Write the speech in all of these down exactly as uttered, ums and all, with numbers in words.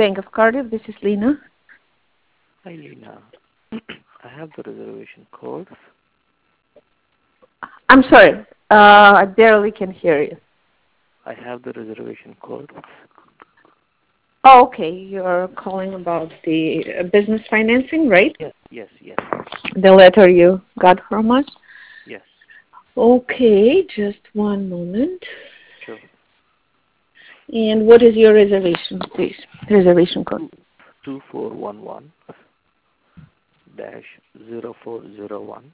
Bank of Cardiff. This is Lena. Hi, Lena. I have the reservation code. I'm sorry. Uh, I barely can hear you. I have the reservation code. Oh, okay. You're calling about the uh, business financing, right? Yes, yes, yes. The letter you got from us? Yes. Okay, just one moment. Sure. And what is your reservation, please? Reservation code. Two four one one dash zero four zero one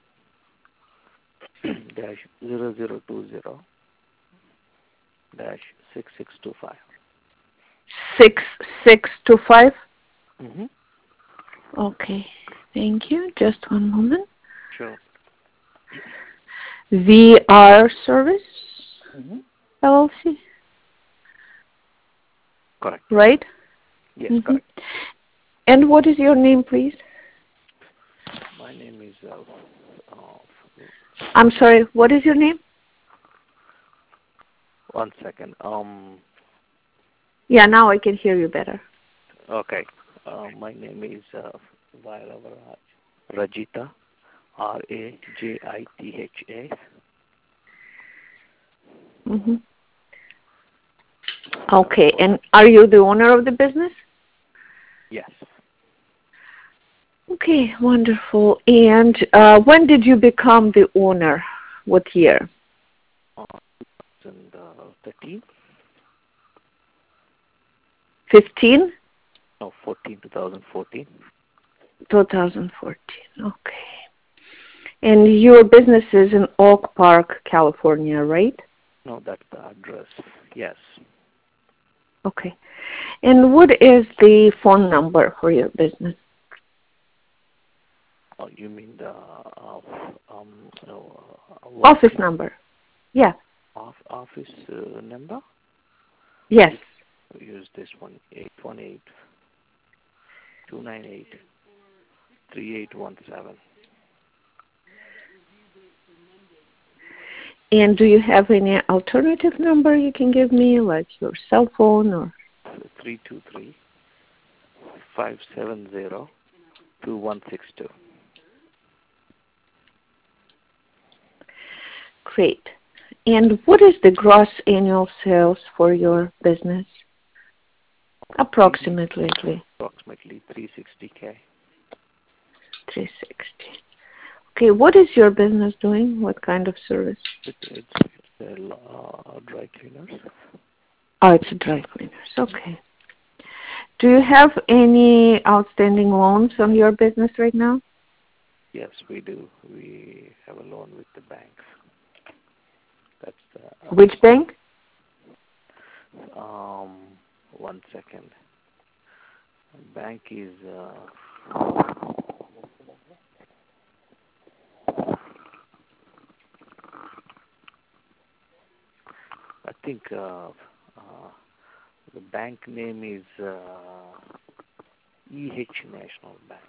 dash zero zero two zero dash six six two five. Six six two five. Mm-hmm. Okay, thank you. Just one moment. Sure. V R Service Mm-hmm. L L C. Correct. Right? Yes, Mm-hmm. correct. And what is your name, please? My name is. Uh, uh, I'm sorry. What is your name? one second. Um. Yeah, now I can hear you better. Okay. Uh, my name is uh, Rajita. R A J I T H A. Mm-hmm. Okay, and are you the owner of the business? Yes. Okay, wonderful. And uh, when did you become the owner? What year? Uh, and uh, thirteen. fifteen? No, fourteen. twenty fourteen. twenty fourteen, okay. And your business is in Oak Park, California, right? No, that's the address. Yes. Okay. And what is the phone number for your business? Oh, you mean the uh, um no, uh, work Office number. Yeah. off office uh, number? Yes. We use this one eight one eight two nine eight three eight one seven. And do you have any alternative number you can give me, like your cell phone or? Three two three five seven zero two one six two. Great. And what is the gross annual sales for your business? Approximately. Approximately three sixty k. three sixty. Okay, what is your business doing? What kind of service? It, it's it's a uh, dry cleaners. Oh, it's a dry cleaners. Okay. Do you have any outstanding loans on your business right now? Yes, we do. We have a loan with the banks. That's the. Which bank? Um, one second. Bank is. Uh, I think uh, uh, the bank name is uh, E H National Bank.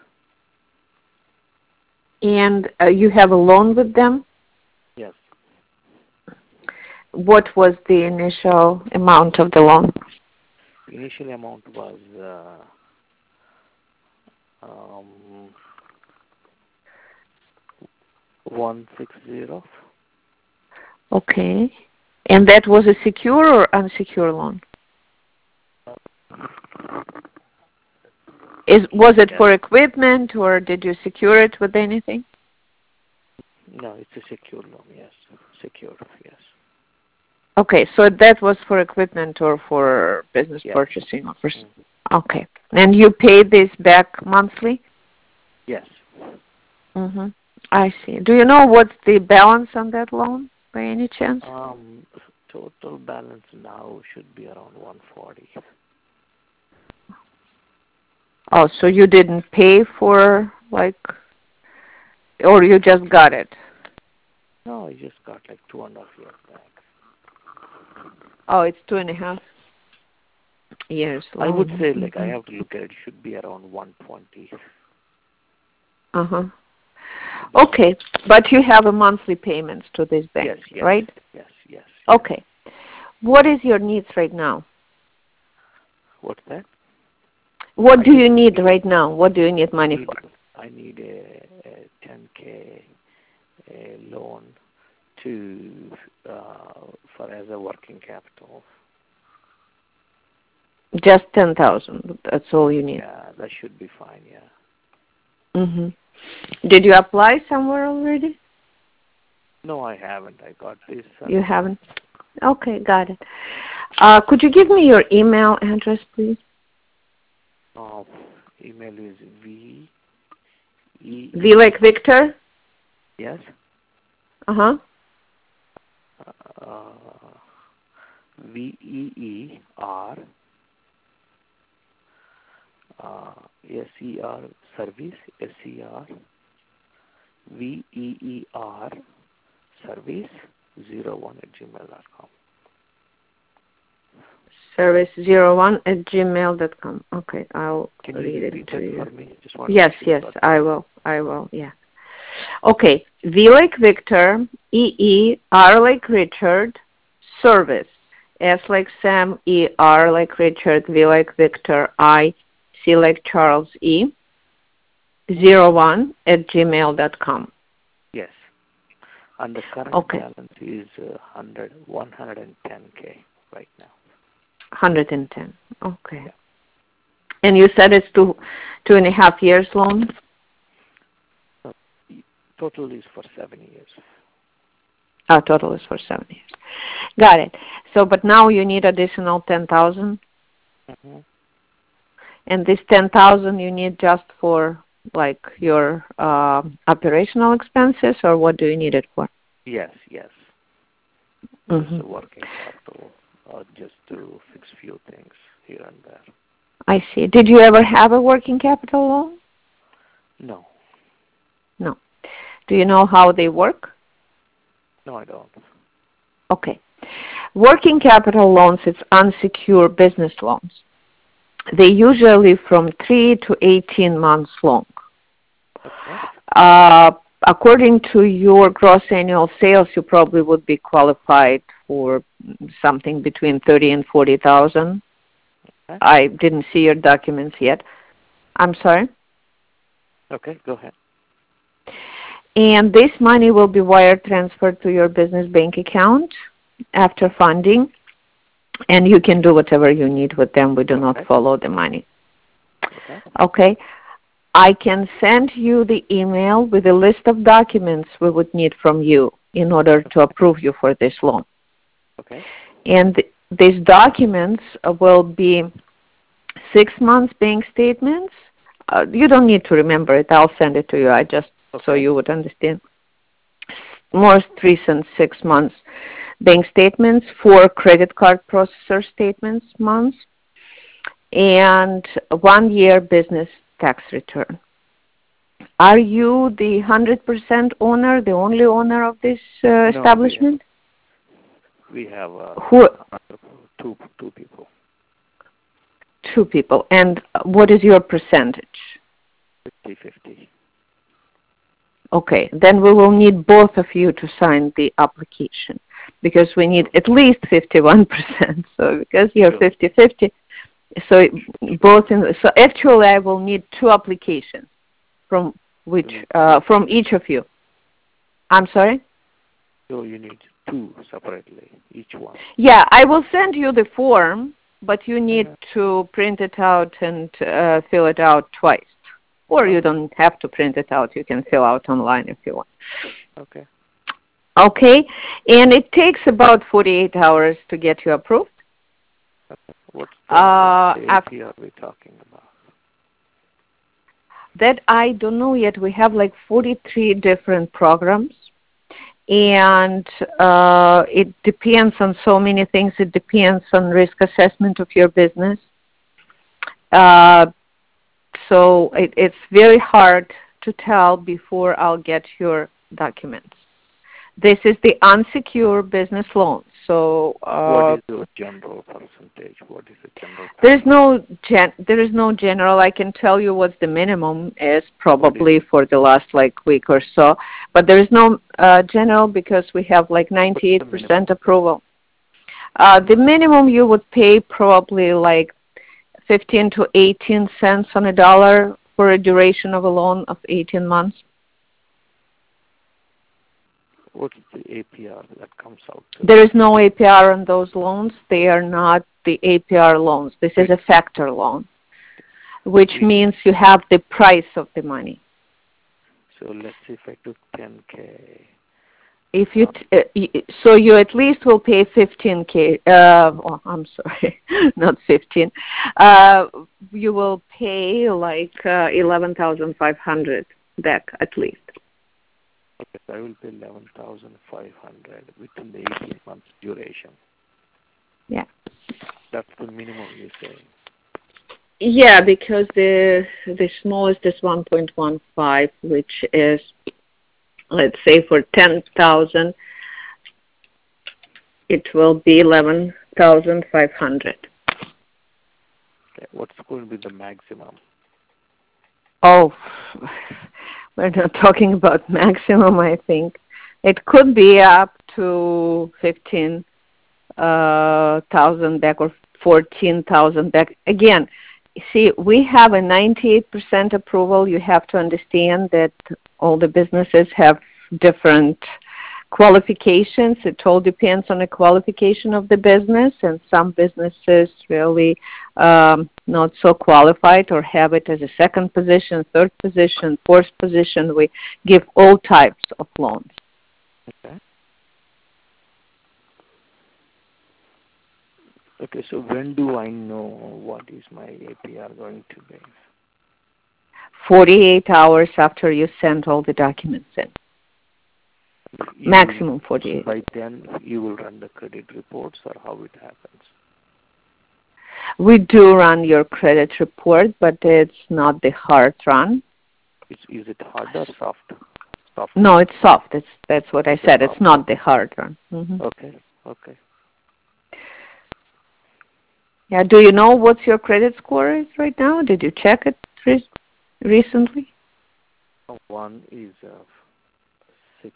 And uh, you have a loan with them? Yes. What was the initial amount of the loan? The initial amount was uh, um, one six zero. Okay. And that was a secure or unsecure loan? Is was it Yes. for equipment or did you secure it with anything? No, it's a secure loan. Yes, secure. Yes. Okay, so that was for equipment or for business Yes. purchasing or for. Mm. Okay, and you pay this back monthly? Yes. Mhm. I see. Do you know what's the balance on that loan by any chance? Um, total balance now should be around one forty. Oh, so you didn't pay for like, or you just got it? No, I just got like two and a half years back. Oh, it's two and a half years I would loan. say like I Mm-hmm. have to look at it. Should be around one twenty. Uh huh. Okay, but you have a monthly payments to this bank, Yes. Yes. right? Yes. Yes. Yes. Okay. What is your needs right now? What's that? What I do you need, need right now? What do you need money I need, for? I need a, a ten K a loan to uh, for as a working capital. Just ten thousand. That's all you need. Yeah, that should be fine. Yeah. Mhm. Did you apply somewhere already? No, I haven't. I got this. You And, haven't. Okay, got it. Uh, could you give me your email address, please? uh, email is V E V like Victor. yes. Uh huh. Uh, V E E R uh, S E R service S E R V E E R service zero one at gmail dot com. Service zero one at gmail dot com. Okay, I'll Can you read it repeat to that you. for me? Just want Yes, to make yes, sure. I will. I will. Yeah. Okay. V like Victor, E E R like Richard, service. S like Sam, E R like Richard, V like Victor, I, C like Charles, E, zero one at gmail dot com. Yes. And the current Okay. balance is uh, one hundred, one hundred ten K right now. one hundred ten. Okay. Yeah. And you said it's two, two and a half years loan? So, total is for seven years. Oh, total is for seven years. Got it. So, but now you need additional ten thousand, Mm-hmm. and this ten thousand you need just for like your uh, operational expenses, or what do you need it for? Yes, yes. Mm-hmm. Just a working capital, uh, just to fix few things here and there. I see. Did you ever have a working capital loan? No, No. Do you know how they work? no, I don't. Okay. Working capital loans, it's unsecured business loans. They usually from three to eighteen months long. Okay. Uh, according to your gross annual sales, you probably would be qualified for something between thirty and forty thousand. Okay. I didn't see your documents yet. I'm sorry. Okay, go ahead. And this money will be wire transferred to your business bank account after funding, and you can do whatever you need with them. We do Okay. not follow the money. Okay. Okay? I can send you the email with a list of documents we would need from you in order to approve you for this loan. Okay. And th- these documents uh, will be six months bank statements. Uh, you don't need to remember it. I'll send it to you. I just Okay. so you would understand. Most recent six months bank statements, four credit card processor statements months, and one year business tax return. Are you the one hundred percent owner, the only owner of this uh, No, establishment? We have, we have uh, Who? two, two people. Two people. And what is your percentage? fifty-fifty. Okay, then we will need both of you to sign the application because we need at least fifty-one percent. So because you're fifty-fifty, so both in, so actually I will need two applications from which uh, from each of you. I'm sorry? So you need two separately, each one. Yeah, I will send you the form, but you need uh-huh. to print it out and uh, fill it out twice. Or you don't have to print it out. You can fill out online if you want. Okay. Okay. And it takes about forty-eight hours to get you approved. What uh, uh, A P are we talking about? That I don't know yet. We have like forty-three different programs. And uh, it depends on so many things. It depends on risk assessment of your business. Uh, So it, it's very hard to tell before I'll get your documents. This is the unsecured business loan. So uh, what is your general percentage? What is the general? There is no gen. There is no general. I can tell you what the minimum is probably is for the last like week or so, but there is no uh, general because we have like ninety-eight percent approval. Uh, the minimum you would pay probably like fifteen to eighteen cents on a dollar for a duration of a loan of eighteen months. What's the A P R that comes out to? There is no A P R on those loans. They are not the A P R loans. This is a factor loan, which means you have the price of the money. So let's say if I took ten K. If you t- uh, so you at least will pay fifteen K. Uh, oh, I'm sorry, not fifteen. Uh, you will pay like uh, eleven thousand five hundred back at least. Okay, so I will pay eleven thousand five hundred within the eighteen months duration. Yeah. That's the minimum you say. Yeah, because the the smallest is one point one five, which is, let's say, for ten thousand, it will be eleven thousand five hundred. Okay, what's going to be the maximum? Oh, we're not talking about maximum, I think. It could be up to fifteen thousand back or fourteen thousand back. Again, see, we have a ninety-eight percent approval. You have to understand that all the businesses have different qualifications. It all depends on the qualification of the business, and some businesses really um, not so qualified or have it as a second position, third position, fourth position. We give all types of loans. Okay. Okay, so when do I know what is my A P R going to be? forty-eight hours after you send all the documents in. You Maximum will, forty-eight. By then, you will run the credit reports, or how it happens? We do run your credit report, but it's not the hard run. Is, is it hard or soft? Soft. No, it's soft. It's, that's what I said. Soft. It's not the hard run. Mm-hmm. Okay, okay. Yeah. Do you know what's your credit score is right now? Did you check it re- recently? One is uh, six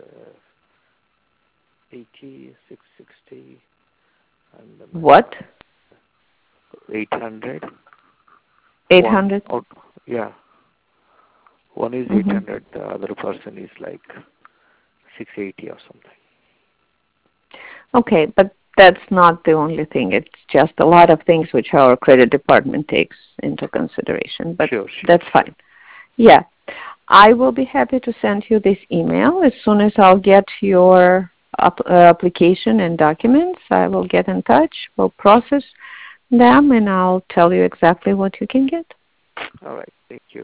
eighty, six sixty, and what? Eight hundred. Eight hundred. Oh, yeah. One is mm-hmm. eight hundred. The other person is like six eighty or something. Okay, but that's not the only thing. It's just a lot of things which our credit department takes into consideration. But sure, sure, that's sure. fine. Yeah. I will be happy to send you this email. As soon as I'll get your up, uh, application and documents, I will get in touch. We'll process them, and I'll tell you exactly what you can get. All right. Thank you.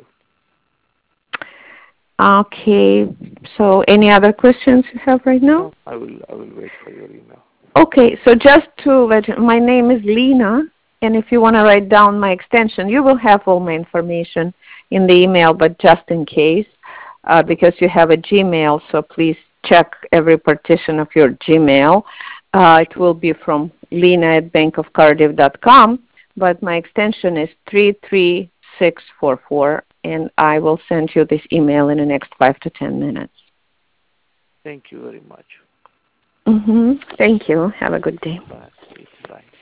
Okay. So any other questions you have right now? No, I will, I will wait for your email. Okay. So just to let you, my name is Lena, and if you want to write down my extension, you will have all my information in the email, but just in case, uh, because you have a Gmail, so please check every partition of your Gmail. Uh, it will be from Lena at bank of cardiff dot com, but my extension is three three six four four, and I will send you this email in the next five to ten minutes. Thank you very much. Mm-hmm. Thank you. Have a good day. Bye. Bye.